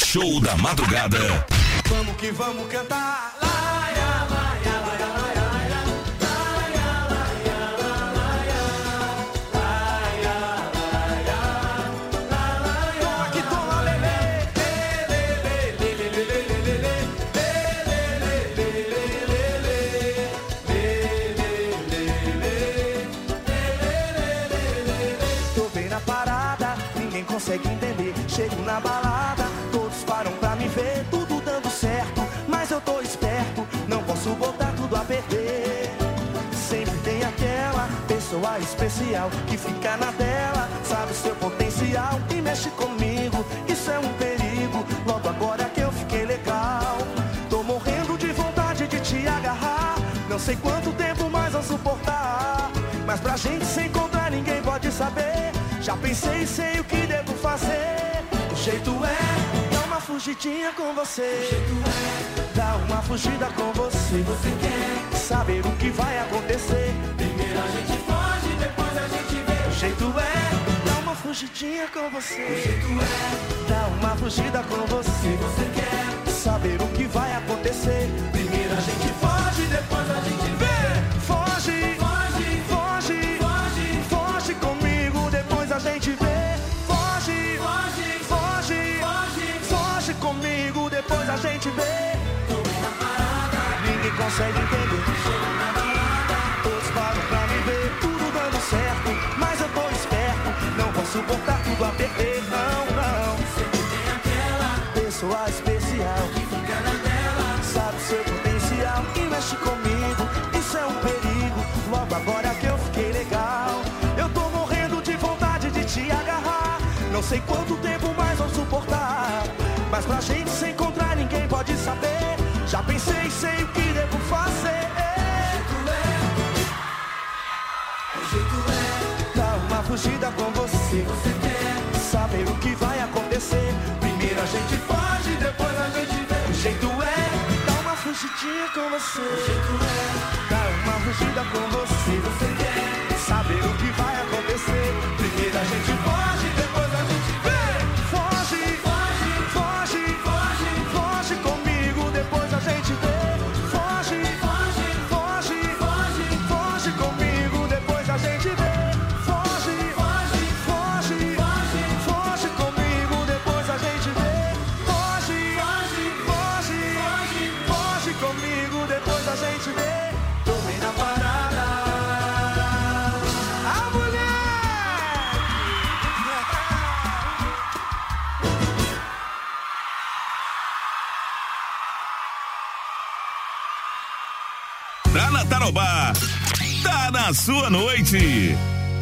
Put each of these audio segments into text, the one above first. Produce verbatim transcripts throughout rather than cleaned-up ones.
Show da madrugada. Vamos que vamos cantar. Laia, laia, laia, laia, laia. Laia, laia, laia, laia, laia, laia. Toma que toma, lelê. Lelê, lelê, lelê, lelê, lelê. Tô bem na parada, ninguém consegue entender. Chego na balada, todos param pra me ver, tudo dando certo, mas eu tô esperto, não posso botar tudo a perder. Sempre tem aquela pessoa especial que fica na tela, sabe o seu potencial e mexe comigo, isso é um perigo, logo agora que eu fiquei legal. Tô morrendo de vontade de te agarrar, não sei quanto tempo mais vou suportar, mas pra gente se encontrar ninguém pode saber. Já pensei e sei o que devo fazer. O jeito é dar uma fugidinha com você. O jeito é dar uma fugida com você. Se você quer saber o que vai acontecer, primeiro a gente foge, depois a gente vê. O jeito é dar uma fugidinha com você. O jeito é dar uma fugida com você. Se você quer saber o que vai acontecer, primeiro a gente foge, depois a gente vê. Foge, foge, foge, foge, foge comigo, depois a gente vê. Foge, foge, foge, foge, foge comigo, depois a gente vê. Tô bem na parada, ninguém consegue entender. Chego na balada, todos param pra me ver, tudo dando certo, mas eu tô esperto, não posso botar tudo a perder, não, não. Sempre tem aquela pessoa especial que fica na tela, sabe o seu potencial e mexe comigo, isso é um perigo, logo agora que eu fiquei legal. Eu tô morrendo de vontade de te agarrar, não sei quanto tempo mais vou suportar, mas pra gente se encontrar ninguém pode saber. Já pensei e sei o que devo fazer. O jeito é dar uma fugida com você. Se você quer saber o que vai acontecer, primeiro a gente foge, depois a gente vê. O jeito é dar uma fugidinha com você. O jeito é dar uma fugida com você. Se você quer saber o que vai acontecer, primeiro a gente foge, depois a gente vê. Foge, foge, foge, foge, foge comigo, depois a gente vê. Foge, foge, foge, foge, foge comigo, depois a gente vê. Foge, foge, foge, foge, foge comigo, depois a gente vê. Foge, foge, foge, foge, foge comigo, depois a gente vê. Tô bem na parada. A mulher! Tá na Tarobá, tá na sua noite.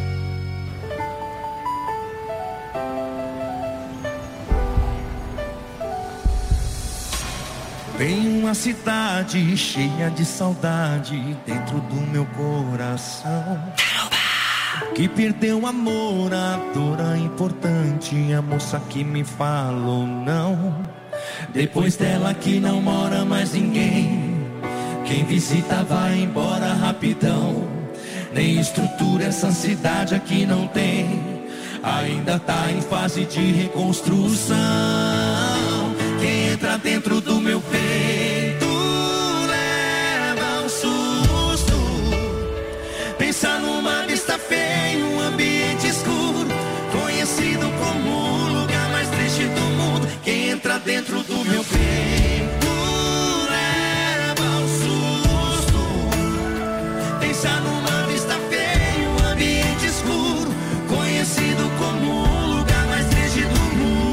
Tem uma cidade cheia de saudade dentro do meu coração, que perdeu amor, a dor, a importante, a moça que me falou não. Depois dela que não mora mais ninguém, quem visita vai embora rapidão. Nem estrutura essa cidade aqui não tem, ainda tá em fase de reconstrução. Quem entra dentro do meu peito leva um susto, pensa numa vista feia, um ambiente escuro, conhecido como o lugar mais triste do mundo. Quem entra dentro do meu peito leva um susto, pensa numa vista feia, um ambiente escuro, conhecido como o lugar mais triste do mundo.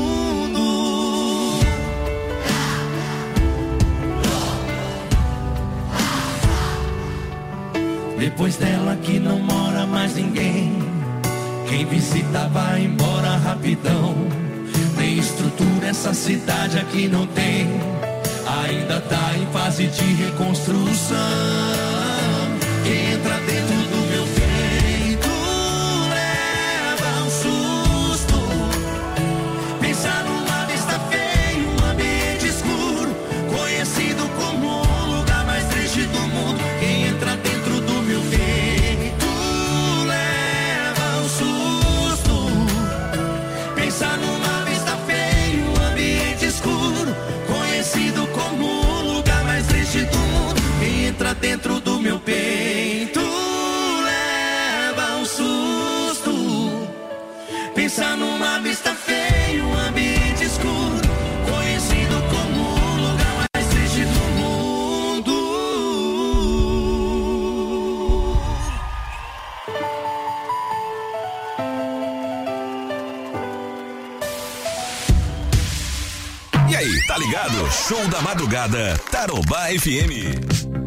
Depois dela que não mora mais ninguém, quem visita vai embora rapidão. Nem estrutura essa cidade aqui não tem, ainda tá em fase de reconstrução. Quem entra dentro do meu peito leva um susto, pensa numa vista feia, um ambiente escuro, conhecido como o lugar mais triste do mundo. Quem entra dentro do meu peito leva um susto, pensa numa vista feia, um ambiente escuro, dentro do meu peito. Leva um susto. Pensa numa vista feia, um ambiente escuro, conhecido como o lugar mais triste do mundo. E aí, tá ligado? Show da madrugada, Tarobá F M.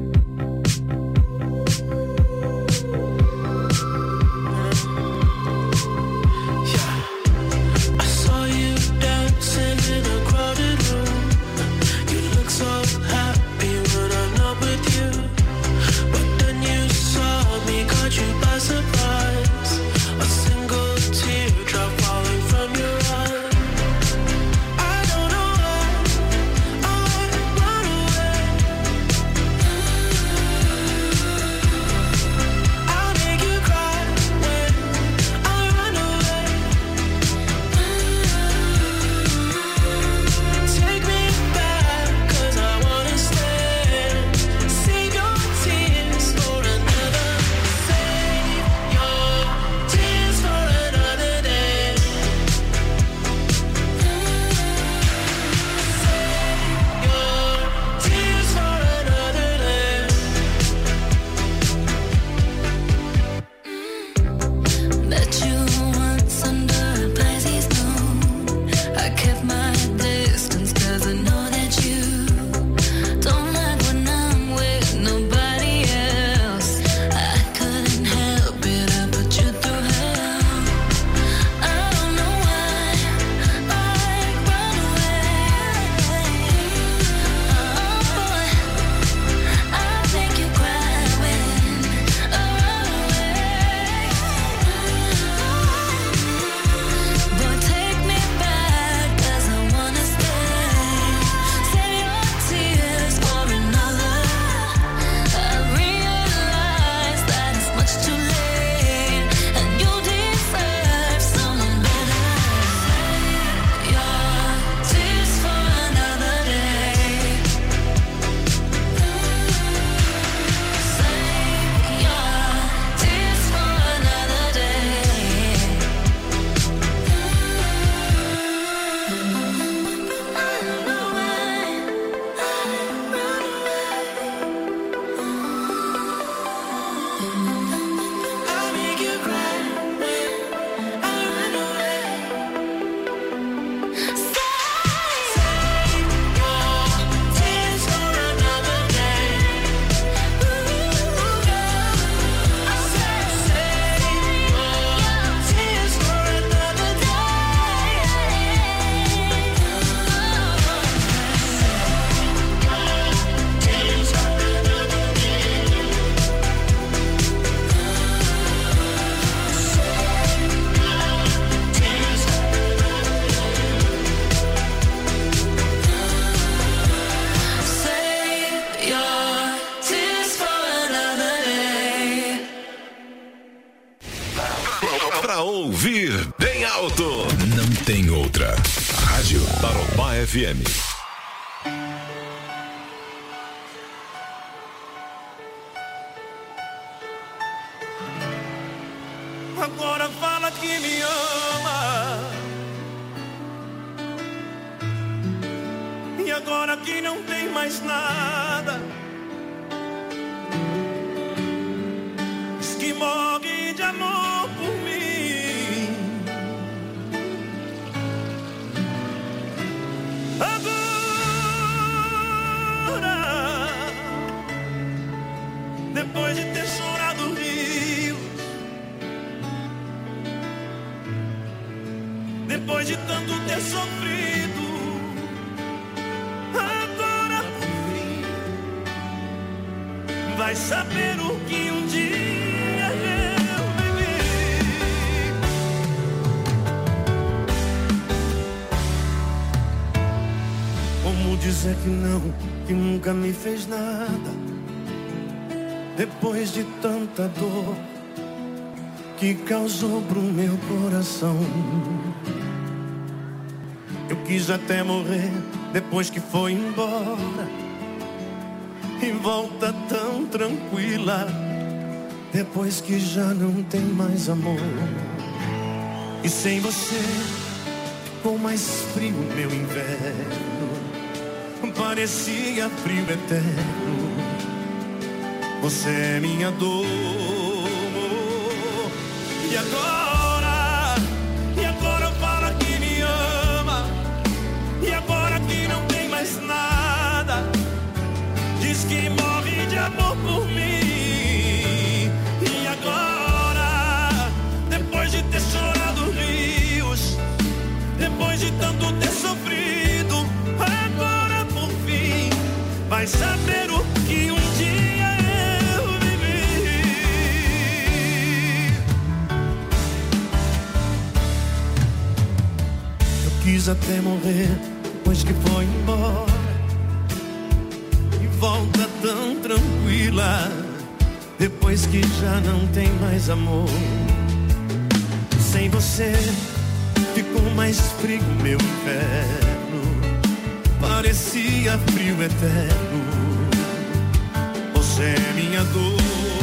Ouvir bem alto. Não tem outra. Rádio Tarobá F M. Agora fala que me ama. E agora que não tem mais nada. Diz que morre de amor por mim. Agora, depois de ter chorado rios, depois de tanto ter sofrido, agora por fim vai saber o que um dia eu vivi. Como dizer que não, que nunca me fez nada, depois de tanta dor que causou pro meu coração. Eu quis até morrer depois que foi embora, e volta tão tranquila, depois que já não tem mais amor. E sem você ficou mais frio meu inverno, parecia frio eterno. Você é minha dor. E agora, e agora fala que me ama, e agora que não tem mais nada, diz que morre de amor por mim. E agora, depois de ter chorado rios, depois de tanto ter sofrido, agora por fim vai saber o que um dia eu vivi. Eu quis até morrer depois que foi embora, e volta tão tranquila, depois que já não tem mais amor. Sem você ficou mais frio meu inverno, parecia frio eterno. Você é minha dor.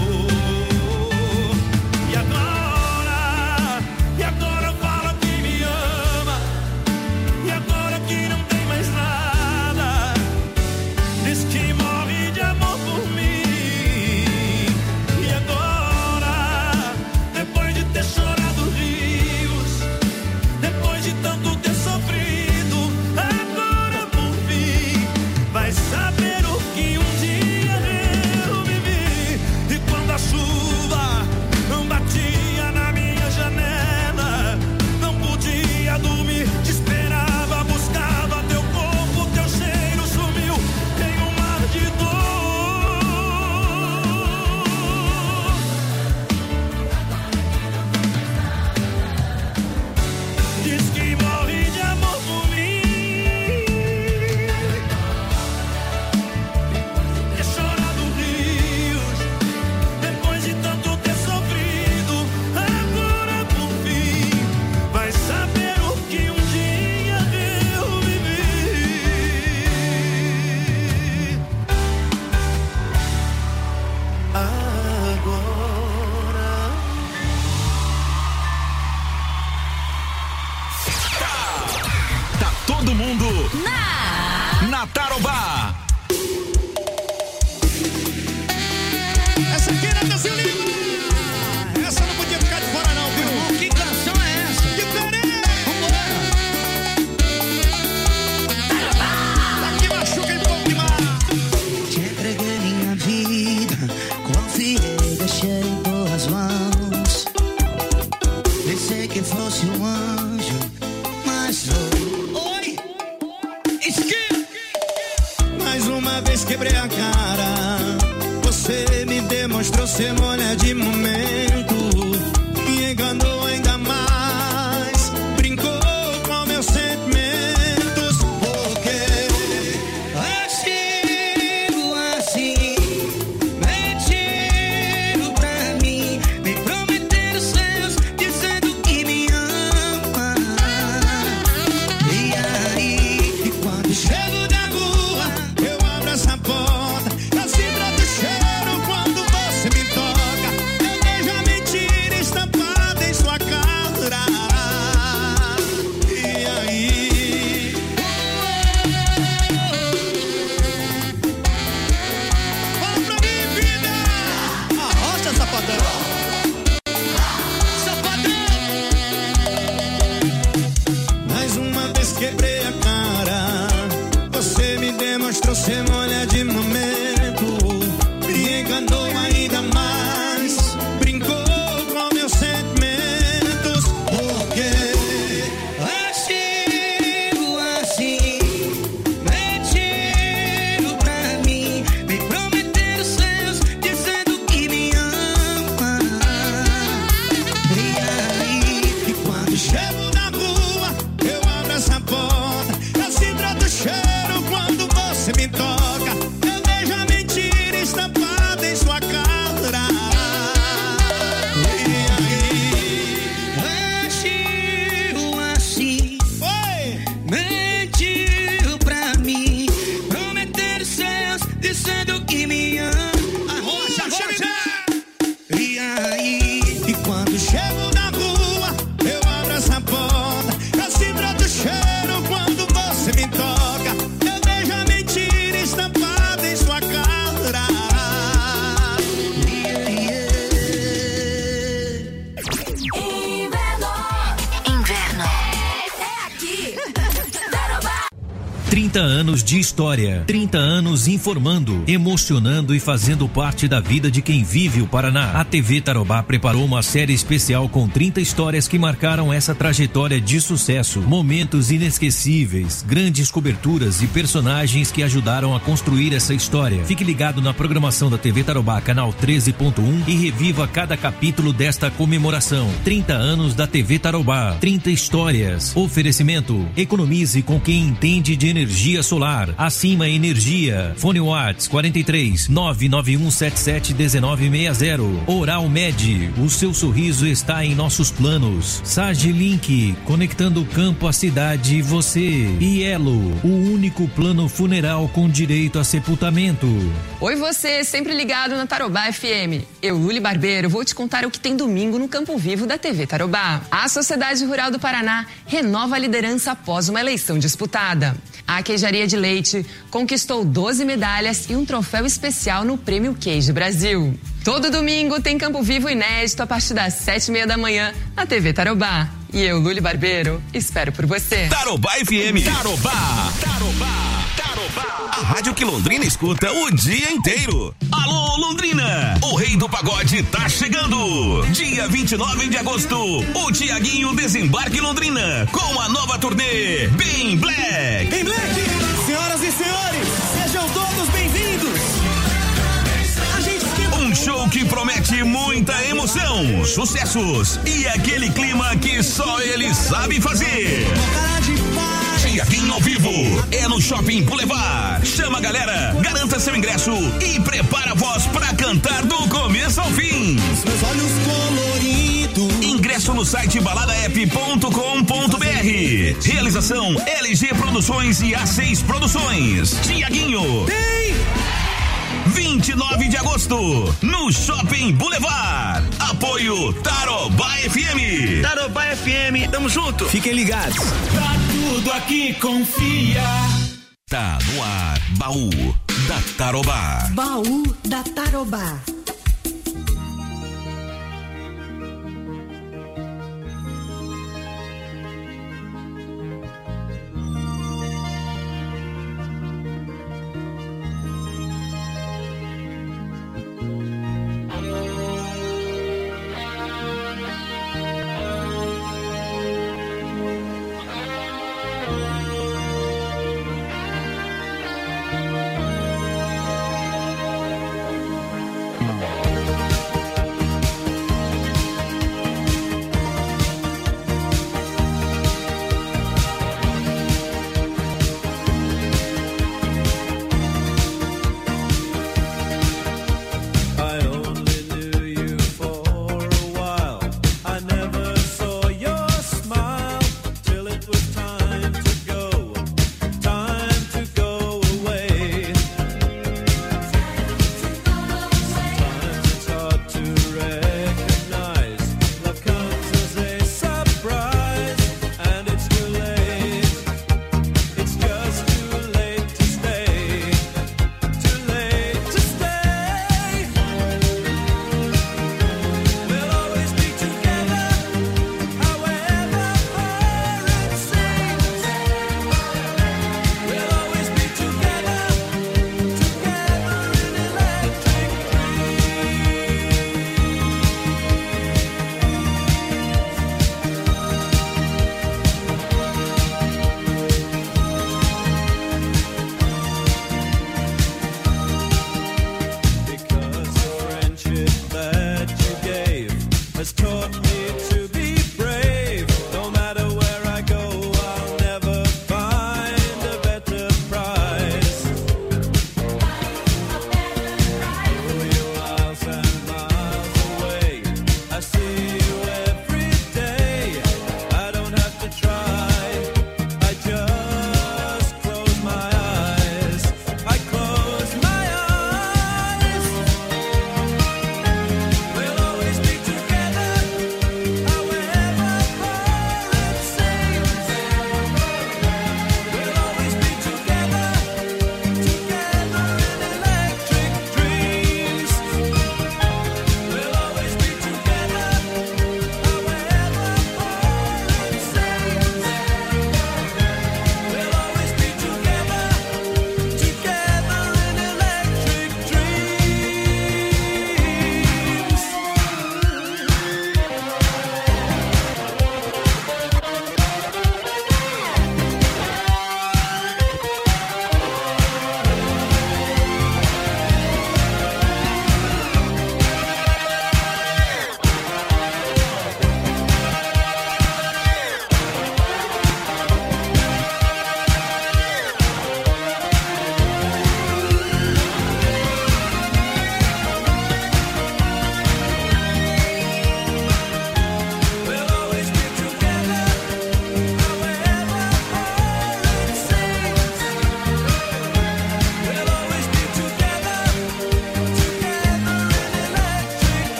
E agora, e agora fala que me ama, e agora que não tem mais nada, diz que morre de amor por mim. E agora, depois de ter chorado rios, depois de tanto ter sofrido, agora por fim vai saber o que um dia eu vivi. E quando a chuva não batia na minha janela, não podia dormir, te esperava, buscava teu corpo, teu cheiro sumiu em um mar de dor. Diz que morre de amor por mim, ter chorado rios, depois de tanto ter sofrido, agora por fim vai saber o que um dia eu vivi. Agora Tá todo mundo na Tarobá. Essa aqui era Brasil Livre. Essa não podia ficar de fora não, viu? Que canção é essa? Diferente. Vambora. Aqui machuca em bom demais. Te entreguei minha vida, confiei, deixei em tuas mãos. Pensei que fosse um anjo, mas sou. Oi. Esquina. Mais uma vez quebrei a cara. Você me demonstrou ser mulher de momento, me enganou ainda mais, brincou com meus sentimentos. Porque Agindo assim, mentindo pra mim, me prometendo céus, dizendo que me ama. trinta anos de história, trinta anos informando, emocionando e fazendo parte da vida de quem vive o Paraná. A T V Tarobá preparou uma série especial com trinta histórias que marcaram essa trajetória de sucesso, momentos inesquecíveis, grandes coberturas e personagens que ajudaram a construir essa história. Fique ligado na programação da T V Tarobá, canal treze ponto um, e reviva cada capítulo desta comemoração. trinta anos da T V Tarobá, trinta histórias. Oferecimento: economize com quem entende de energia solar. Acima Energia. Fone Whats quarenta e três, nove nove um sete sete um nove seis zero. Oral Med, o seu sorriso está em nossos planos. Sage Link, conectando o campo, a cidade e você. E Elo, o único plano funeral com direito a sepultamento. Oi você, sempre ligado na Tarobá F M. Eu, Luli Barbeiro, vou te contar o que tem domingo no Campo Vivo da T V Tarobá. A Sociedade Rural do Paraná renova a liderança após uma eleição disputada. A Queijaria de Leite conquistou doze medalhas e um troféu especial no Prêmio Queijo Brasil. Todo domingo tem Campo Vivo inédito a partir das sete e meia da manhã na T V Tarobá. E eu, Luli Barbeiro, espero por você. Tarobá F M. Tarobá. Tarobá. Tarobá. A rádio que Londrina escuta o dia inteiro. Alô, Londrina. O Rei do Pagode tá chegando. Dia vinte e nove de agosto, o Tiaguinho desembarca em Londrina com a nova turnê Bem Black. Bem Black. Senhoras e senhores, sejam todos bem-vindos. Um show que promete muita emoção, sucessos e aquele clima que só ele sabe fazer. Tiaguinho ao vivo é no Shopping Boulevard. Chama a galera, garanta seu ingresso e prepara a voz pra cantar do começo ao fim. Meus olhos coloridos. Ingresso no site balada app ponto com ponto br. Realização L G Produções e A seis Produções. Tiaguinho. Tem! vinte e nove de agosto, no Shopping Boulevard. Apoio Tarobá F M. Tarobá F M, tamo junto. Fiquem ligados. Tá tudo aqui, confia. Tá no ar, Baú da Tarobá. Baú da Tarobá.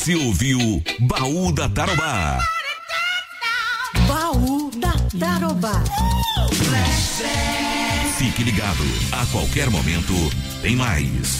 Você ouviu Baú da Tarobá. Baú da Tarobá. Fique ligado, a qualquer momento tem mais.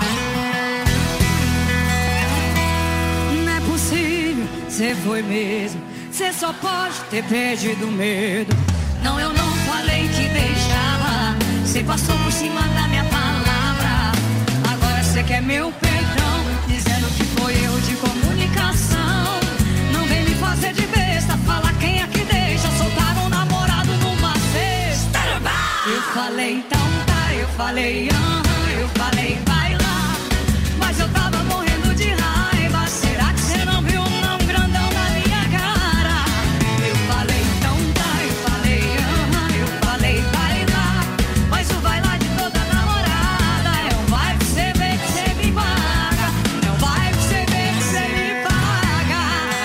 Não é possível, você foi mesmo. Você só pode ter perdido medo. Não, eu não falei que deixava. Você passou por cima da minha palavra. Agora você quer meu perdão, dizendo que foi erro de comunicação. Não vem me fazer de besta, fala quem é que deixa soltar um namorado numa cesta. Eu falei então tá, eu falei aham, eu falei vai lá. Mas eu tava morrendo de raiva. Será que você não viu um não grandão na minha cara? Eu falei então tá, eu falei aham, eu falei vai lá. Mas o vai lá de toda namorada é um vai pra você ver que você me paga. É um vai pra você ver que você me paga.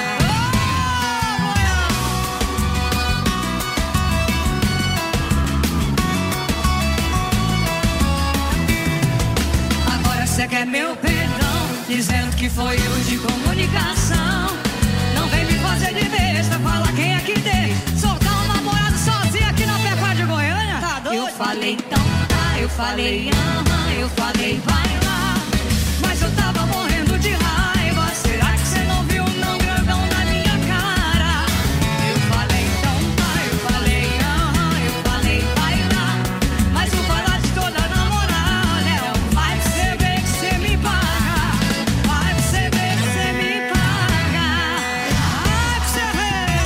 Oh, agora você quer meu perdão, dizendo que foi erro de comunicação. Não vem me fazer de besta, fala quem é que tem. Soltar um namorado sozinho aqui na Pecuária de Goiânia? Tá doido? Eu falei então tá, eu falei aham, eu falei vai lá. Mas eu tava morrendo de raiva. Será que você não viu um não grandão na minha cara? Eu falei então tá, eu falei aham, eu falei vai lá. Mas o vai lá de toda namorada é um vai pra você ver que você me paga. Vai pra você ver que você me paga. Vai pra você ver.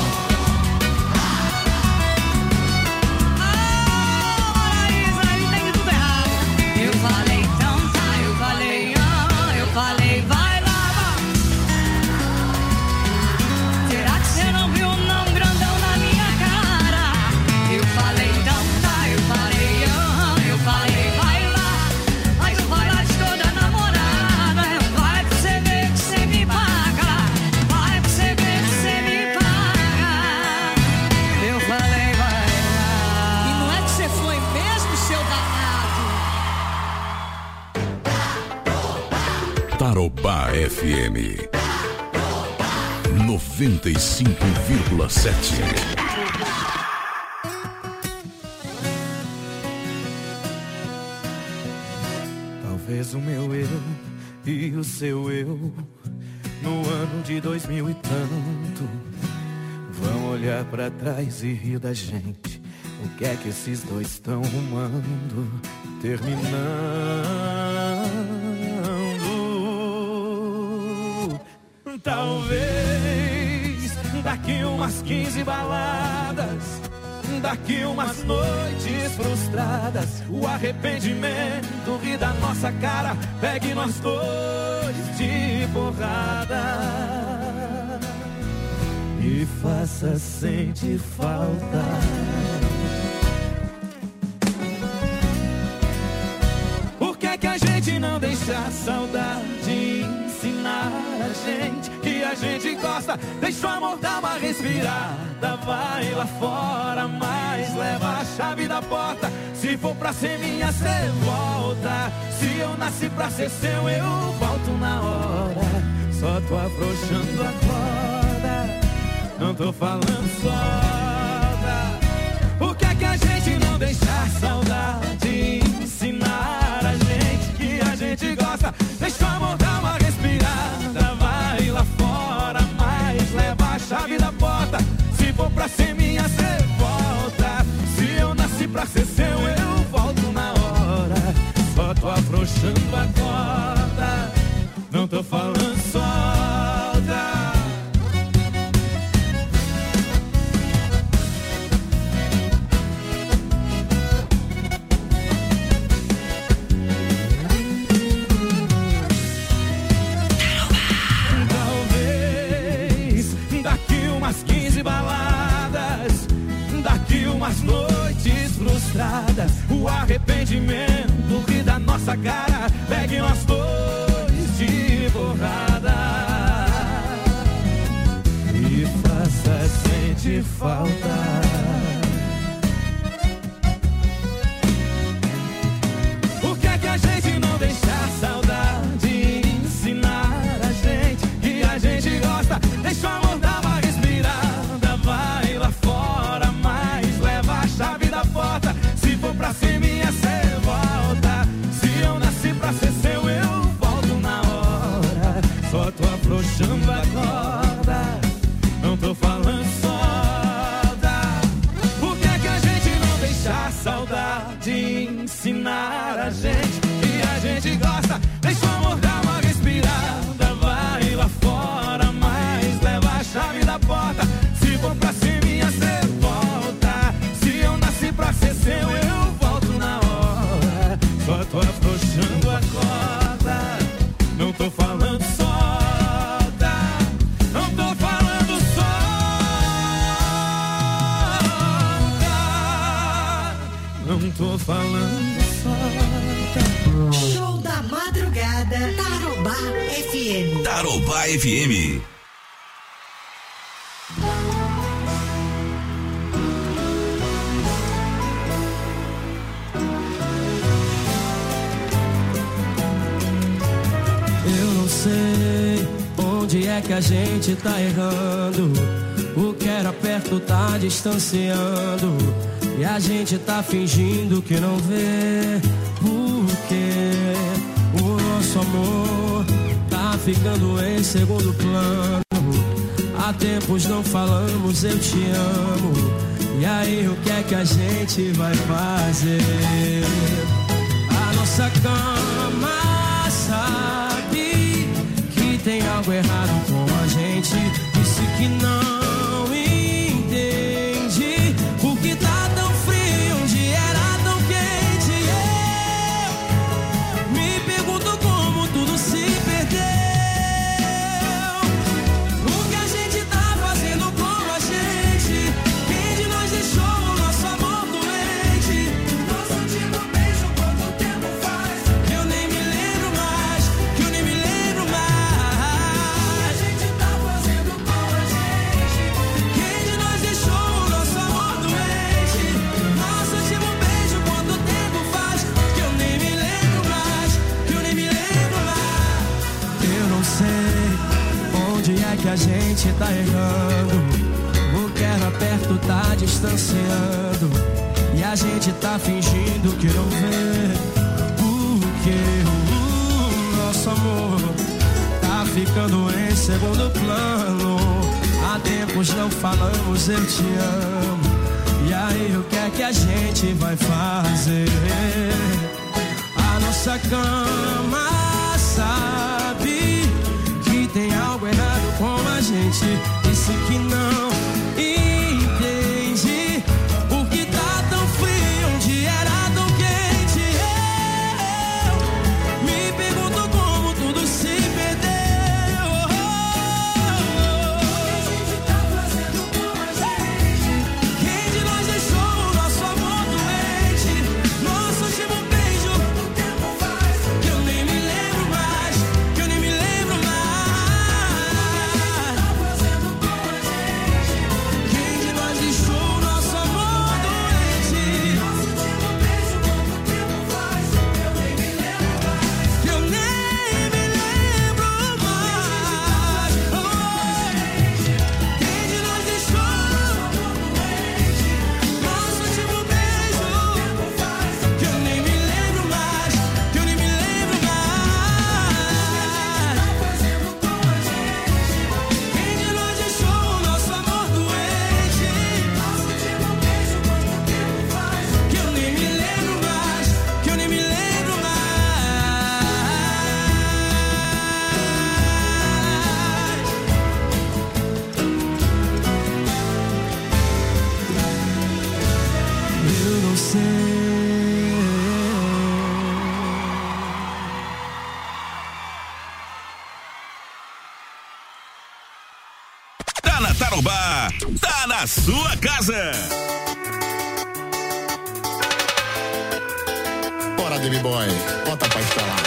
Ah, Maraísa, aí tem tudo errado. Eu falei então tá, eu falei aham, eu falei vai lá. Será que você não viu um não grandão na minha cara? Eu falei então tá, eu falei aham, eu falei vai lá. Mas o vai lá de toda namorada é um vai pra você ver que você me paga. Vai pra você ver que você me paga. Eu falei vai lá. E não é que você foi mesmo, seu danado? Tarobá F M noventa e cinco vírgula sete. Talvez o meu eu e o seu eu no ano de dois mil e tanto vão olhar pra trás e rir da gente. O que é que esses dois estão rumando, terminando? Talvez daqui umas quinze baladas, daqui umas noites frustradas, o arrependimento ri da nossa cara, pegue nós dois de porrada e faça sentir falta. Por que é que a gente não deixa a saudade ensinar a gente que a gente gosta? Deixa o amor dar uma respirada, vai lá fora, mas leva a chave da porta. Se for pra ser minha, cê volta. Se eu nasci pra ser seu, eu volto na hora. Só tô afrouxando a corda, não tô falando solta. Por que é que a gente não deixa a saudade ensinar a gente que a gente gosta? Deixa o amor dar uma respirada, vai lá fora, mas leva a chave da porta. Se for pra ser minha, cê volta. Se eu nasci pra ser seu, eu volto na hora. Só tô afrouxando a corda, não tô falando solta. quinze baladas, daqui umas noites frustradas, o arrependimento ri da nossa cara, pegue nós dois de borrada e faça sentir falta. Por que é que a gente não deixa a saudade ensinar a gente que tô falando só da. Por que é que a gente não deixa a saudade ensinar a gente? E a gente gosta, deixa o amor dar uma respirada. Vai lá fora, mas leva a chave da porta. Se for pra ser minha, cê volta. Se eu nasci pra ser seu, eu volto na hora. Só tô afrouxando a corda. Não tô falando só da. Não tô falando só da. Não tô falando só da. Show da madrugada, Tarobá F M. Tarobá F M. Eu não sei onde é que a gente tá errando. O que era perto tá distanciando. E a gente tá fingindo que não vê. Porque o nosso amor tá ficando em segundo plano. Há tempos não falamos eu te amo. E aí o que é que a gente vai fazer? A nossa cama sabe que tem algo errado com a gente. Disse que não entende por que tá tão frio onde era tão quente. Eu me pergunto como tudo se perdeu. O que a gente tá fazendo com a gente? Quem de nós deixou o nosso amor doente? Nosso último beijo, quanto tempo faz? Que eu nem me lembro mais, que eu nem me lembro mais. A gente tá fazendo com a gente. Quem de nós deixou o nosso amor doente? Nosso último beijo, quanto tempo faz? Que eu nem me lembro mais, que eu nem me lembro mais. Eu não sei onde é que a gente tá errando. O que era perto tá distanciando. E a gente tá fingindo que não vê. Porque o nosso amor tá ficando em segundo plano. Há tempos não falamos eu te amo. E aí o que é que a gente vai fazer? A nossa cama sabe que tem algo errado com a gente. Disse que não entende por que tá tão frio onde era tão quente. Eu me pergunto como tudo se perdeu. O que a gente tá fazendo com a gente? Quem de nós deixou o nosso amor doente? Nosso último beijo, quanto tempo faz? Que eu nem me lembro mais, que eu nem me lembro mais. Tá fazendo com a gente? Quem de nós deixou o nosso amor doente? Nosso último beijo, quanto tempo faz? Que eu nem me lembro mais, que eu nem me lembro mais. Quem de nós deixou o nosso amor doente? Nosso último beijo, quanto tempo faz? Que eu nem me lembro mais, que eu nem me lembro mais. Tá fazendo com a gente? Quem de nós deixou o nosso amor doente? Nosso último beijo, quanto tempo faz? Que eu nem me lembro mais, que eu nem me lembro mais. Eu não sei. Tá na Tarobá, tá na sua casa. Bora, David Boy, bota pra instalar.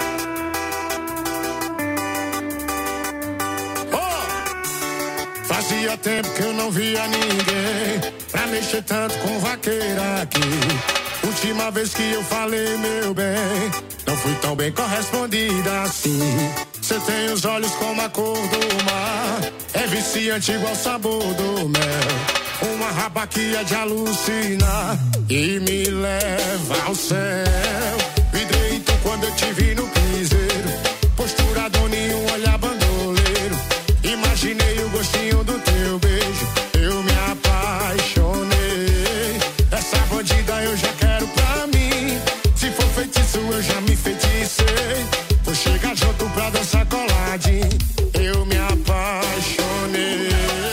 Oh! Fazia tempo que eu não via ninguém pra mexer tanto com vaqueira aqui. Última vez que eu falei, meu bem, não fui tão bem correspondida assim. Você tem os olhos como a cor do mar, é viciante igual o sabor do mel. Uma raba que é de alucinar e me leva ao céu. Vidreito quando eu te vi no piseiro, postura doninho, olhar bandoleiro. Imaginei o gostinho do teu teu beijo, eu me apaixonei. Essa bandida eu já quero pra mim. Se for feitiço eu já me feiticei. Vou chegar junto pra dançar coladinho. Eu me apaixonei.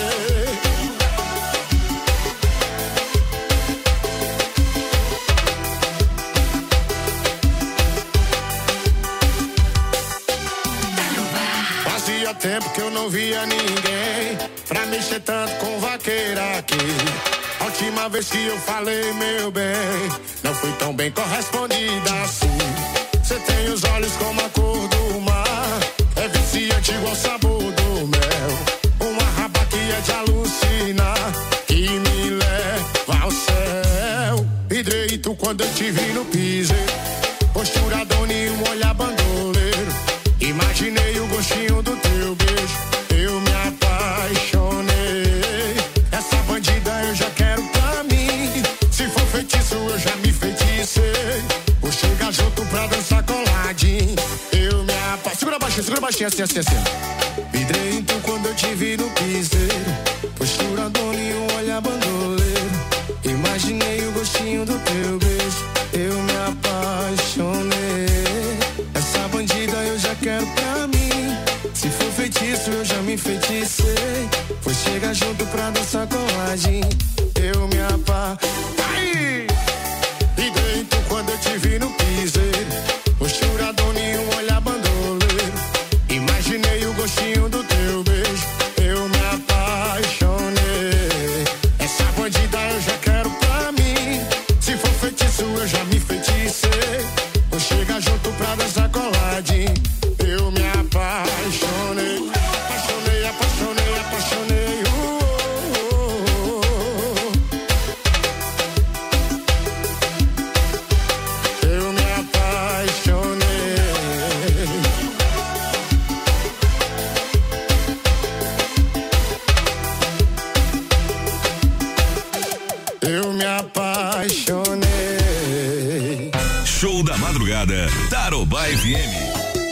Fazia tempo que eu não via ninguém pra mexer tanto com vaqueira aqui. A última vez que eu falei, meu bem, não fui tão bem correspondida assim. Você tem os olhos como a cor do mar, é viciante igual o sabor do mel. Uma raba que é de alucinar, que me leva ao céu. Direito quando eu te vi no piseiro, postura dona e um olhar bandoleiro. Imaginei o gostinho do teu beijo, eu me apaixonei. Essa bandida eu já quero pra mim. Se for feitiço eu já me feiticei. Vou chegar junto pra dançar coladinho. Eu me apaixonei. Segura baixinho, segura baixinho, assim, assim, assim. Vidrei então quando eu te vi no piseiro, postura dona e um olhar bandoleiro. Imaginei o gostinho do teu beijo, eu me apaixonei. Essa bandida eu já quero pra mim. Se for feitiço eu já me feiticei. Vou chegar junto pra dançar coladinho. Eu me apaixonei. E dentro quando eu te vi no piseiro, postura dona e um olhar bandoleiro. Imaginei o gostinho do teu beijo, eu me apaixonei. Essa bandida eu já quero pra mim. Se for feitiço eu já me feiticei. Vou chegar junto pra dançar coladinho. Eu me apaixonei. Apaixonei, apaixonei, apaixonei. Uh, uh, uh, uh. Eu me apaixonei. Eu me apaixonei. Show da madrugada, Tarobá F M.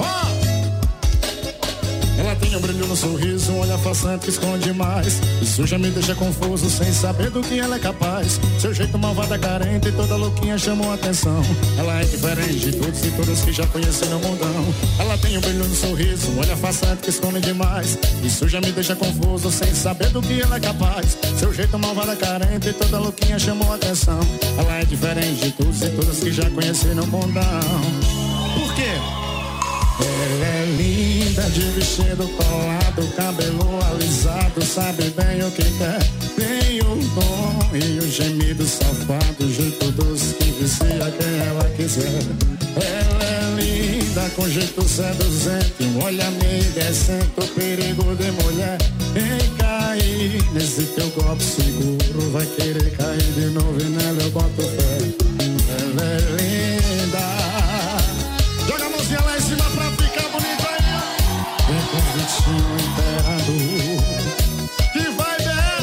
Ela tem um brilho no sorriso, um olhar façante que esconde mais. Isso já me deixa confuso, sem saber do que ela é capaz. Seu jeito malvada, carente, toda louquinha chamou a atenção. Ela é diferente de todos e todas que já conheci no mundão. Ela tem um brilho no sorriso, um olhar façante que esconde demais. Isso já me deixa confuso, sem saber do que ela é capaz. Seu jeito malvada, carente, toda louquinha chamou a atenção. Ela é diferente de todos e todas que já conheci no mundão. Por quê? Ela é linda de vestido colado, cabelo alisado, sabe bem o que quer. Tem o dom e o gemido safado, jeito doce que vicia quem ela quiser. Ela é linda com jeito seduzente, um olhar meio decente, o perigo de mulher. Em cair nesse teu golpe seguro, vai querer cair de novo e nela eu boto fé. Ela é linda. Joga a mãozinha lá em cima pra ficar bonito aí. Vem com o vitinho imperador que vai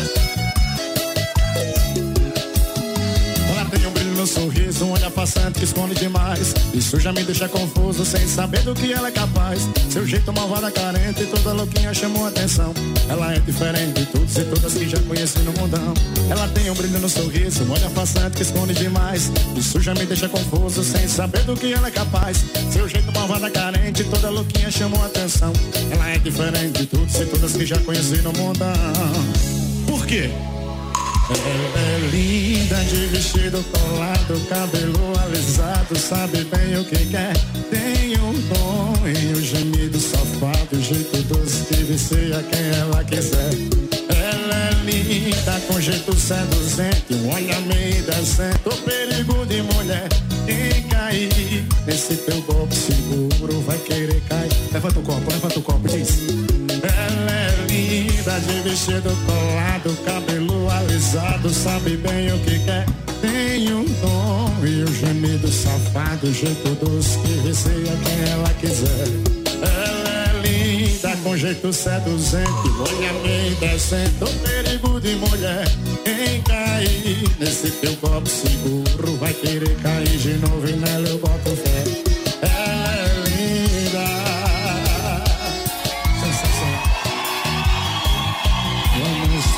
ver. Ela tem um brilho no sorriso, um olhar passante que esconde demais. Isso já me deixa confuso, sem saber do que ela é capaz. Seu jeito malvada, carente, toda louquinha chamou a atenção. Ela é diferente de todos e todas que já conheci no mundão. Ela tem um brilho no sorriso, um olhar passante que esconde demais. Isso já me deixa confuso, sem saber do que ela é capaz. Seu jeito malvada, carente, toda louquinha chamou a atenção. Ela é diferente de todos e todas que já conheci no mundão. Por quê? Ela é linda de vestido colado, cabelo alisado, sabe bem o que quer. Tem um dom e um gemido safado, jeito doce que vicia quem ela quiser. Ela é linda com jeito seduzente, um olhar meio decente, o perigo de mulher. Quem cair nesse teu golpe seguro vai querer cair. Levanta o copo, levanta o copo, diz. Ela é linda de vestido colado, cabelo alisado, sabe bem o que quer. Tem um dom e um gemido safado, jeito doce que vicia quem ela quiser. Ela é linda com jeito seduzente, olha meio decente, o perigo de mulher. Quem cair nesse teu copo seguro vai querer cair de novo e nela eu boto fé. Ela é linda. Sensacional. Vamos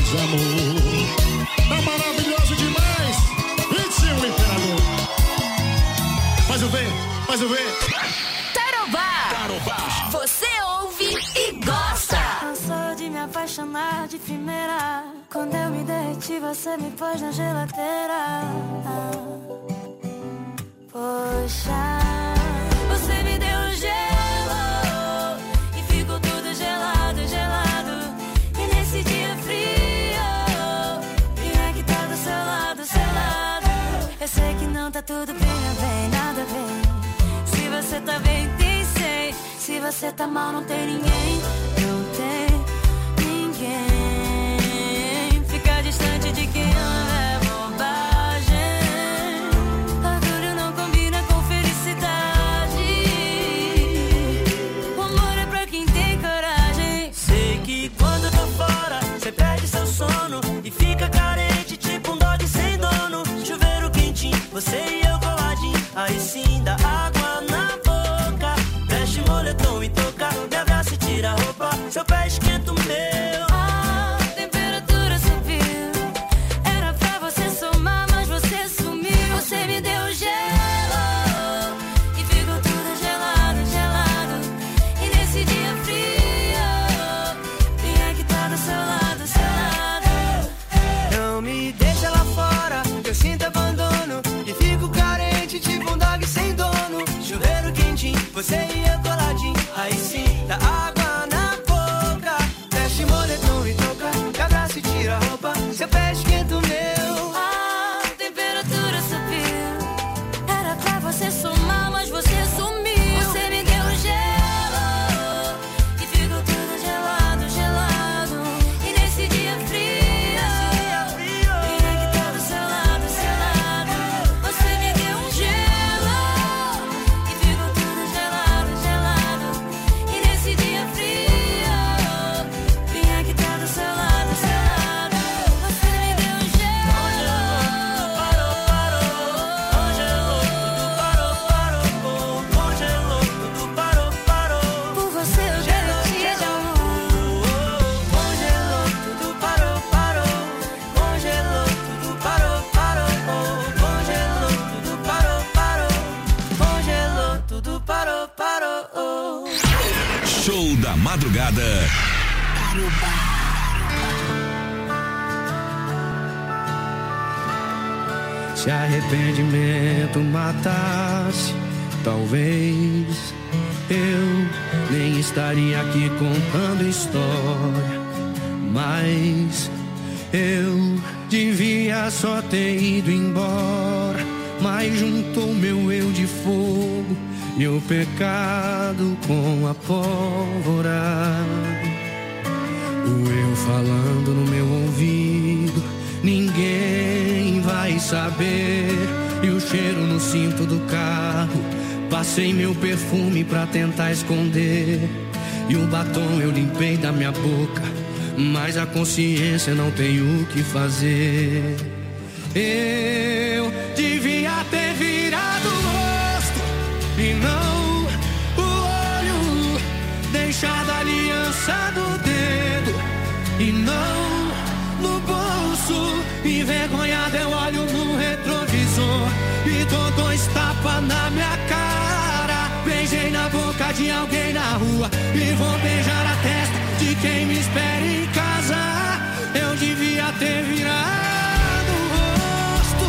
de amor. Tá maravilhoso demais. vinte e um, imperador. Faz o V, faz o V. Tarobá. Tarobá. Você ouve e gosta. Cansou de me apaixonar de primeira. Quando eu me derreti, você me pôs na geladeira. Poxa, você me deu gelo e ficou tudo gelado, gelado. E nesse dia frio, quem é que tá do seu lado, seu lado? Eu sei que não tá tudo bem, não vem nada bem. Se você tá bem, tem cem. Se você tá mal, não tem ninguém. Não tem ninguém. Ficar distante de quem ama é bobagem. Orgulho não combina com felicidade. O amor é pra quem tem coragem. Sei que quando eu tô fora, você perde seu sono e fica carente, tipo um dog sem dono. Chuveiro quentinho, você e eu coladinho. Aí sim dá água na boca. Veste moletom e toca, me abraça e tira a roupa. Seu pé esquenta o meu. A temperatura subiu. Era pra você somar, mas você sumiu. Você me deu gelo e ficou tudo gelado, gelado. E nesse dia frio, quem é que tá do seu lado, seu lado? Não me deixa lá fora, eu sinto abandono e fico carente, tipo um dog sem dono. Chuveiro quentinho, você e eu coladinho. Aí sim, dá água na boca. Veste moletom e toca, me abraça e tira a roupa. Seu pé esquenta o meu. A temperatura subiu. Era pra você somar, mas você sumiu. Você me deu gelo e ficou tudo gelado, gelado. E nesse dia frio, quem é que tá do seu lado, seu lado? Você me deu um gelo e ficou tudo gelado, gelado. E nesse dia frio, quem é que tá do seu lado, seu lado? Você me deu um gelo. Parou, parou, congelou, tudo parou, parou, congelou, tudo parou, parou. Por você eu derreti de amor. Congelou, tudo parou, parou. Congelou, tudo parou, parou. Congelou, tudo parou, parou. Congelou, tudo parou, parou. Show da madrugada. Se arrependimento matasse, talvez eu nem estaria aqui contando história. Mas eu devia só ter ido embora. Mas juntou meu eu de fogo e o pecado com a pólvora. O eu falando no meu ouvido, ninguém vai saber. E o cheiro no cinto do carro, passei meu perfume pra tentar esconder. E o batom eu limpei da minha boca, mas a consciência não tem o que fazer. Eu devia ter virado o rosto e não o olho, deixado a aliança do dedo e não no bolso. Envergonhado eu olho no retrovisor e dou dois tapas na minha cara. Beijei na boca de alguém na rua e vou beijar a testa de quem me espera em casa. Eu devia ter virado o rosto.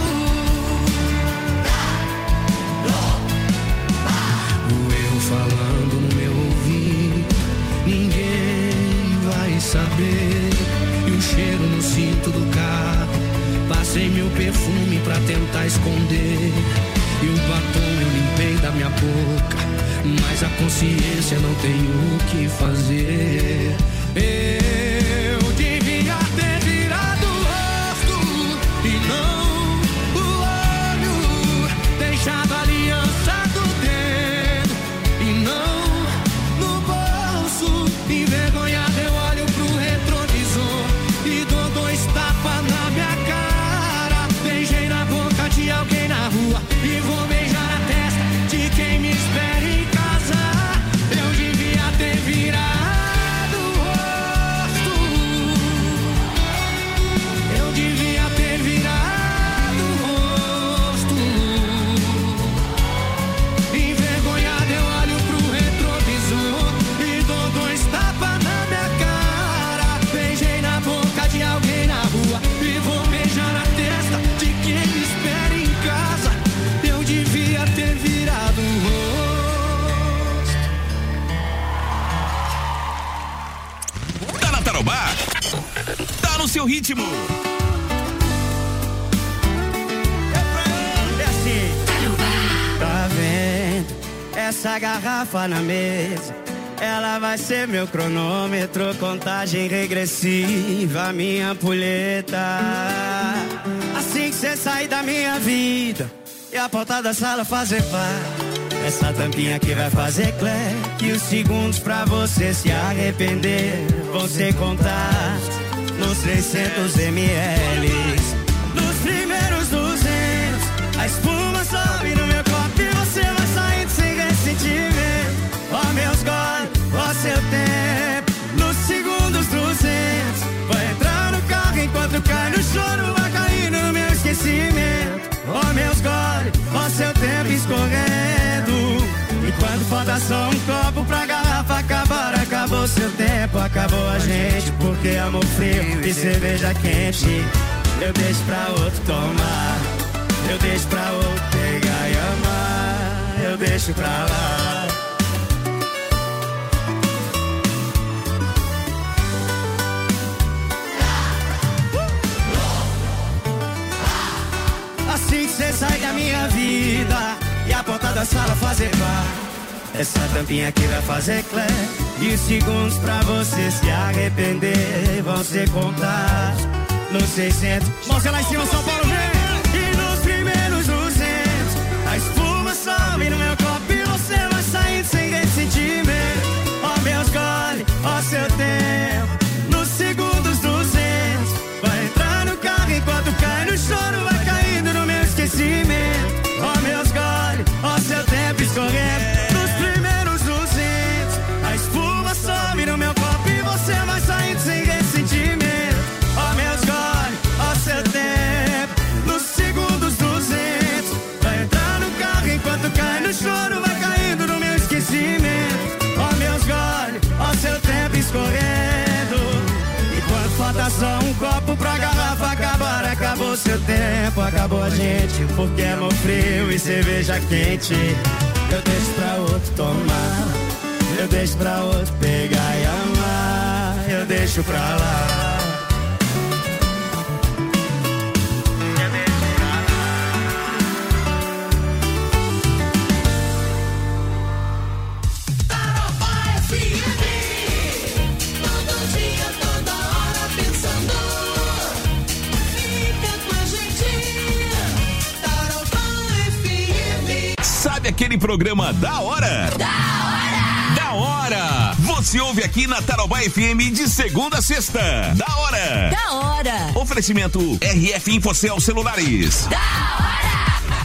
O eu falando no meu ouvido, ninguém vai saber. E o cheiro no cinto do carro, passei meu perfume pra tentar esconder. E o batom eu limpei da minha boca, mas a consciência não tem o que fazer. Eu devia ter virado o rosto e não o olho, deixado a aliança do dedo e não no bolso. Envergonhado eu olho pro retrovisor e dou dois tapas na minha cara. Beijei na boca de alguém na rua e vou beijar a testa de quem me espera em casa. Eu devia ter virado o rosto. ritmo. É assim. Tá vendo essa garrafa na mesa? Ela vai ser meu cronômetro, contagem regressiva, minha ampulheta. Assim que cê sair da minha vida e a porta da sala fazer pá, essa tampinha que vai fazer cleque. E os segundos pra você se arrepender vão ser contados nos trezentos mililitros. Nos primeiros duzentos, a espuma sobe no meu copo e você vai saindo sem ressentimento. Ó meus goles, ó seu tempo. Nos segundos duzentos, vai entrar no carro enquanto cai no choro, vai caindo no meu esquecimento. Ó meus goles, ó seu tempo escorrendo. Enquanto falta só um copo pra garrafa acabar, acabou seu tempo, acabou a gente. Porque amor frio e cerveja quente eu deixo pra outro tomar, eu deixo pra outro pegar e amar, eu deixo pra lá. Assim que cê sai da minha vida e a porta da sala fazer bar, essa tampinha aqui vai fazer clé. E os segundos pra você se arrepender vão ser contados nos seiscentos. Mostra lá em cima, São Paulo, vem! E nos primeiros duzentos, a espuma sobe no meu copo e você vai saindo sem ressentimento. Ó meus goles, ó seu tempo. Nos segundos duzentos, vai entrar no carro enquanto cai no choro, vai caindo no meu esquecimento. Ó meus goles, ó seu tempo escorrendo. Nos primeiros duzentos, a espuma sobe no meu copo e você vai saindo sem ressentimento. Ó meus goles, ó seu tempo. Nos segundos duzentos, vai entrar no carro enquanto cai no choro, vai caindo no meu esquecimento. Ó meus goles, ó seu tempo escorrendo. Enquanto falta só um copo pra garrafa acabar, acabou seu tempo, acabou a gente. Porque amor frio e cerveja quente eu deixo pra outro tomar, eu deixo pra outro pegar e amar, eu deixo pra lá. Sabe aquele programa da hora? Da hora! Da hora! Você ouve aqui na Tarobá F M de segunda a sexta. Da hora! Da hora! Oferecimento R F Infocel Celulares. Da hora!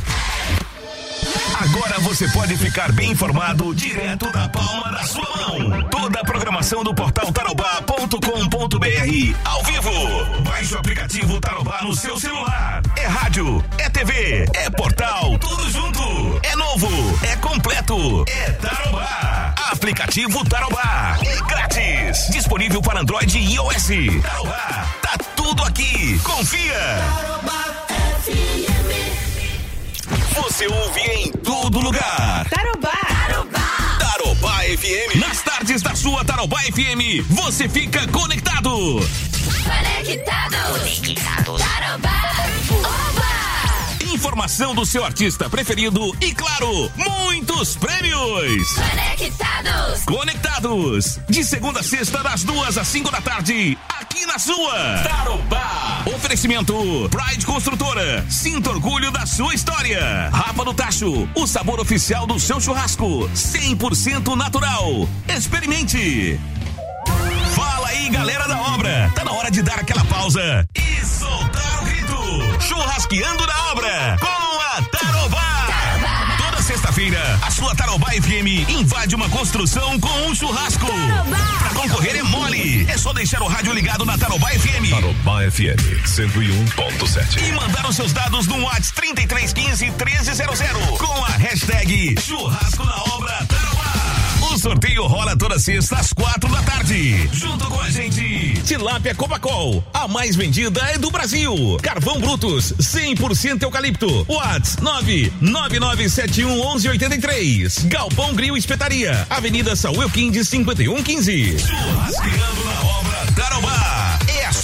Agora você pode ficar bem informado direto da palma da sua mão. Toda a programação do portal tarobá ponto com ponto br ao vivo. Baixe o aplicativo Tarobá no seu celular. É rádio, é T V, é portal, tudo junto. É novo, é completo, é Tarobá. Aplicativo Tarobá. É grátis. Disponível para Android e iOS. Tarobá, tá tudo aqui. Confia. Tarobá F M. Você ouve em todo lugar. Tarobá. Tarobá. Tarobá F M. Nas tardes da sua Tarobá F M, você fica conectado. Conectado. Conectado. Tarobá. Oba! Informação do seu artista preferido e, claro, muitos prêmios. Conectados. Conectados. De segunda a sexta, das duas às cinco da tarde, aqui na sua Tarobá. Oferecimento Pride Construtora. Sinta orgulho da sua história. Rafa do Tacho, o sabor oficial do seu churrasco. cem por cento natural. Experimente. Fala aí, galera da obra. Tá na hora de dar aquela pausa e soltar o grito. Churrasqueando na obra com a Tarobá. Tarobá. Toda sexta-feira, a sua Tarobá F M invade uma construção com um churrasco. Tarobá. Pra concorrer é mole. É só deixar o rádio ligado na Tarobá F M. Tarobá F M cento e um ponto sete. E mandar os seus dados no WhatsApp trinta e três quinze, treze zero zero com a hashtag Churrasco na Obra Tarobá. O sorteio rola toda sexta às quatro da tarde. Junto com a gente, Tilápia Copacol, a mais vendida é do Brasil. Carvão Brutus, cem por cento eucalipto. WhatsApp nove nove nove sete um um um oito três. Galpão Grill Espetaria, Avenida Saúl Quindes cinquenta e um quinze. Churrasqueando na Obra Tarobá. É a sua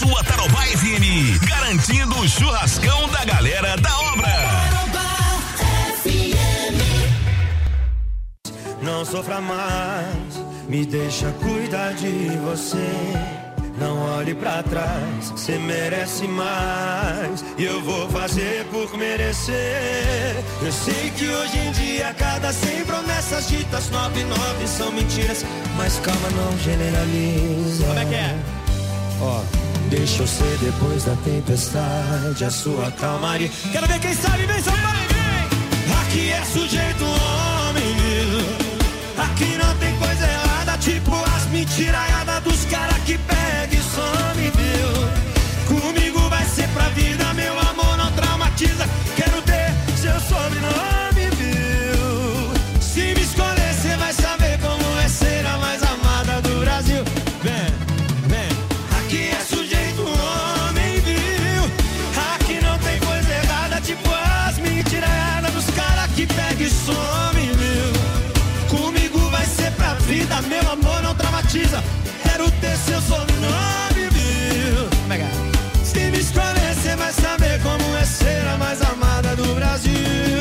sua Tarobá F M, garantindo o churrascão da galera da obra. Tarobá F M. Não sofra mais, me deixa cuidar de você. Não olhe pra trás, cê merece mais. E eu vou fazer por merecer. Eu sei que hoje em dia cada cem promessas ditas, nove, nove são mentiras. Mas calma, não generaliza. Como é que é? Ó, deixa eu ser depois da tempestade a sua calmaria. Quero ver quem sabe, vem São Paulo. Aqui é sujeito homem, aqui não tem coisa errada, tipo as mentiraiadas dos caras que pega e some, viu? Comigo vai ser pra vida, meu amor não traumatiza. Quero ter seu sobrenome, viu? Se me escolher, cê vai saber como é ser a mais amada do Brasil. Vem, vem. Aqui é sujeito homem, viu? Aqui não tem coisa errada, tipo as mentiraiadas dos caras que pega e some, viu? Comigo vai ser pra vida, meu amor não traumatiza. Quero ter seu sobrenome, viu? Se me escolher, cê vai saber como é ser a mais amada do Brasil.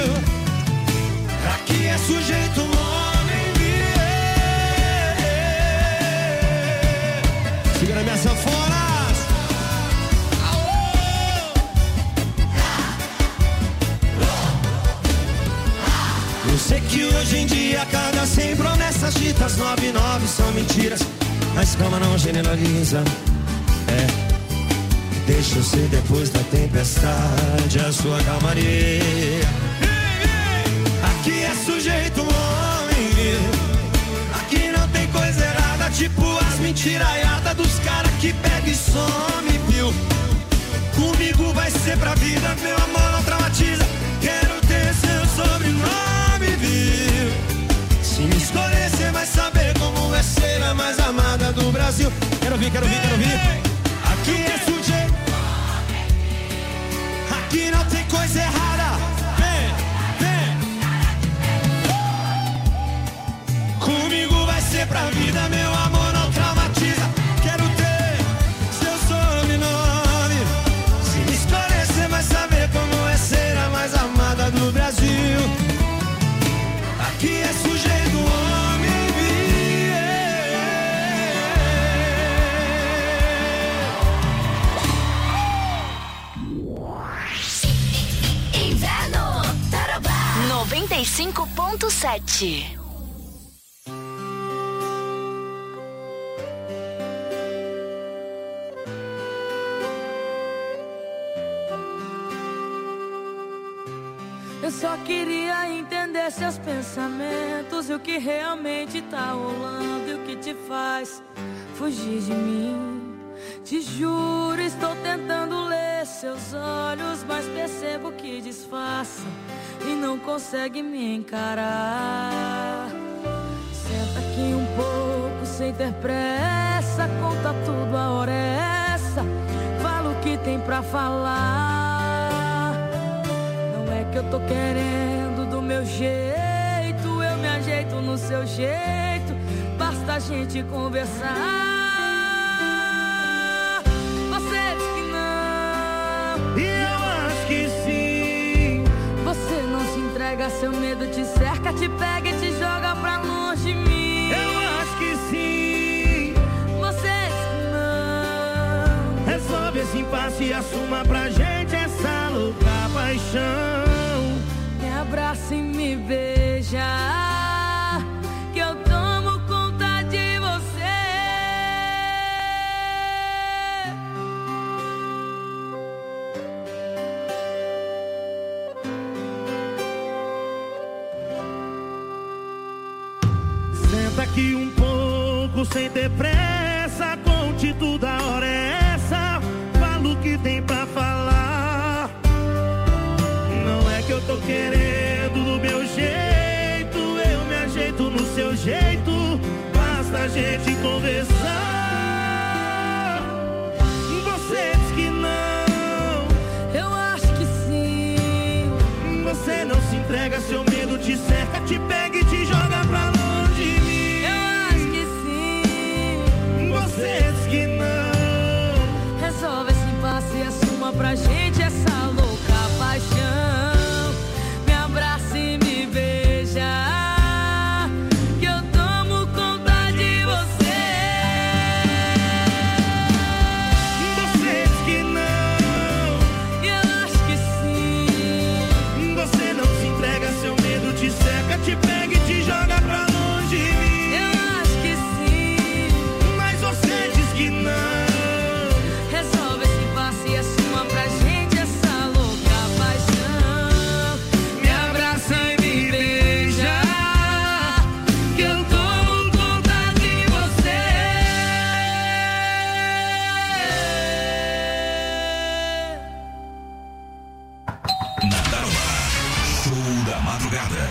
Aqui é sujeito homem, viu? Segura minha sanfona. Eu sei que hoje em dia cada cem promessas ditas, nove, nove são mentiras. Mas calma, não generaliza. É, deixa eu ser depois da tempestade a sua calmaria. Aqui é sujeito homem, aqui não tem coisa errada, tipo as mentiraiadas dos caras que pega e some, viu? Comigo vai ser pra vida, meu amor não traumatiza. Quero ter seu sobrenome, viu? Se me escolher, cê vai saber como é ser a mais amada do Brasil. Quero ouvir, quero ouvir, quero ouvir. Aqui é sujeito, aqui não tem coisa errada. Vem, vem. Comigo vai ser pra vida, meu amor não traumatiza. Quero ter seu sobrenome. Se me escolher, cê vai saber como é ser a mais amada do Brasil. Aqui é sujeito homem, Inverno, Tarobá noventa e cinco ponto sete. Eu só queria entender seus pensamentos e o que realmente tá rolando e o que te faz fugir de mim. Te juro, estou tentando ler seus olhos, mas percebo que disfarça e não consegue me encarar. Senta aqui um pouco sem ter pressa, conta tudo, a hora é essa. Fala o que tem pra falar. Que eu tô querendo do meu jeito, eu me ajeito no seu jeito, basta a gente conversar. Você diz que não, e eu acho que sim. Você não se entrega, seu medo te cerca, te pega e te joga pra longe de mim. Eu acho que sim. Você diz que não. Resolve esse impasse e assuma pra gente essa louca paixão. Abraça e me beija, que eu tomo conta de você. Senta aqui um pouco sem ter pressa, conte tudo, a hora é essa. Fala o que tem pra falar. Não é que eu tô querendo do meu jeito, eu me ajeito no seu jeito, basta a gente conversar. Você diz que não, eu acho que sim. Você não se entrega, seu medo te cerca, te pega e te joga pra longe de mim. Eu acho que sim. Você diz que não. Resolve pra gente essa louca paixão. Me abraça e me beija. Te pega e te joga pra longe de mim. Eu acho que sim, mas você diz que não. Resolve esse impasse e assuma pra gente essa louca paixão. Me abraça e me beija, que eu tomo conta de você. Na Tarobá, show da madrugada.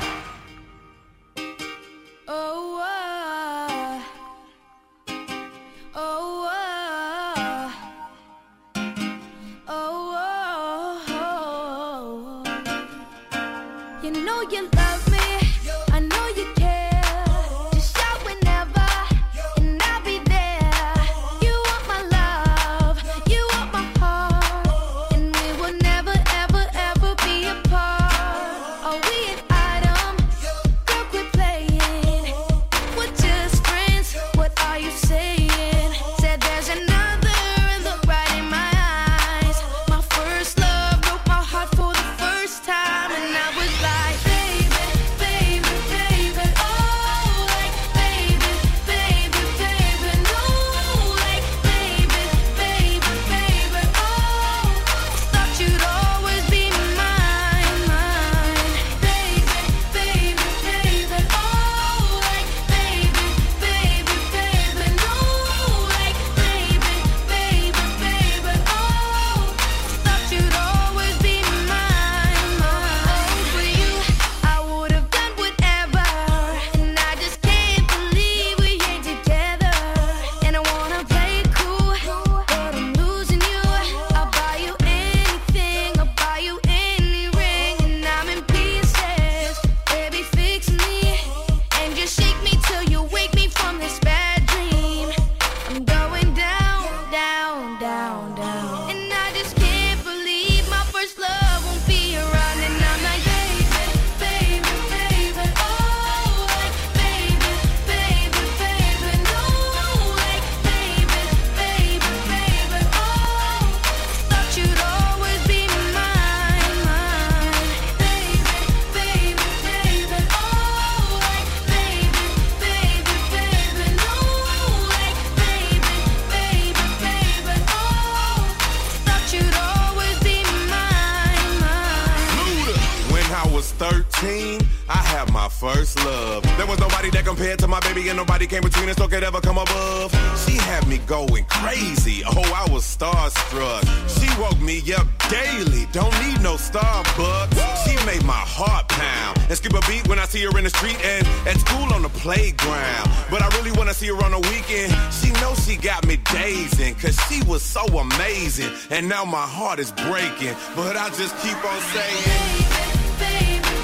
First love. There was nobody that compared to my baby, and nobody came between us or could ever come above. She had me going crazy. Oh, I was starstruck. She woke me up daily. Don't need no Starbucks. She made my heart pound and skip a beat when I see her in the street and at school on the playground. But I really wanna see her on the weekend. She knows she got me dazing, cause she was so amazing. And now my heart is breaking, but I just keep on saying, baby, baby.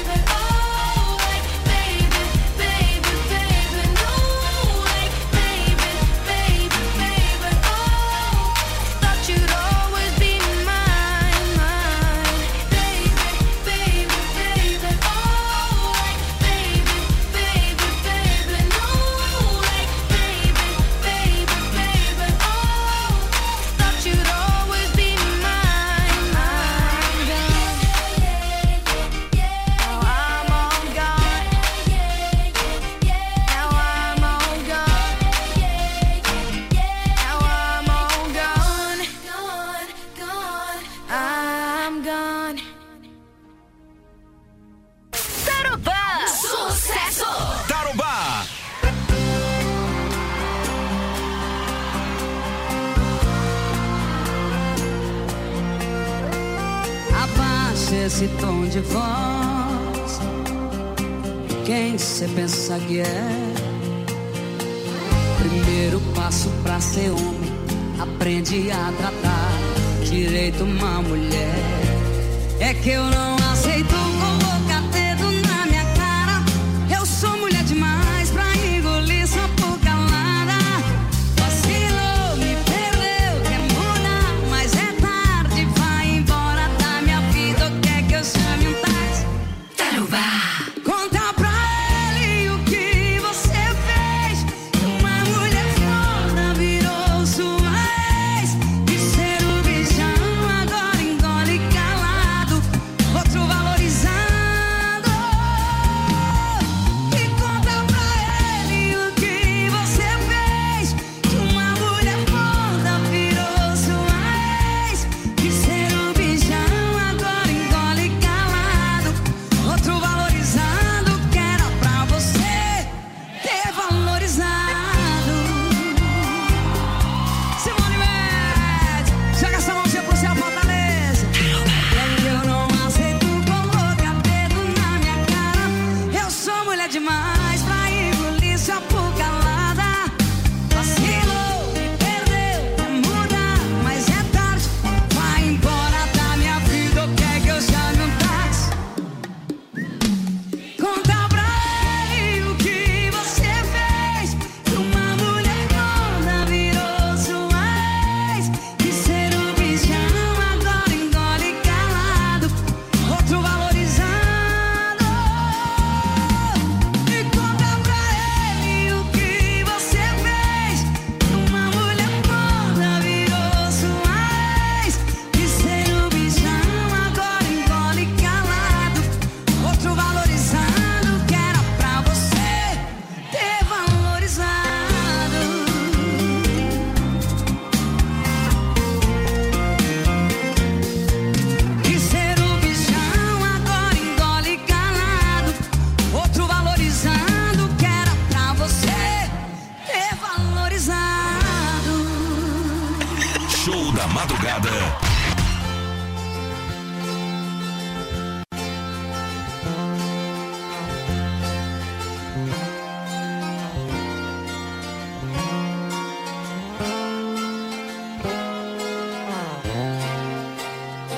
Esse tom de voz, quem cê pensa que é? Primeiro passo pra ser homem, aprende a tratar direito uma mulher. É que eu não aceito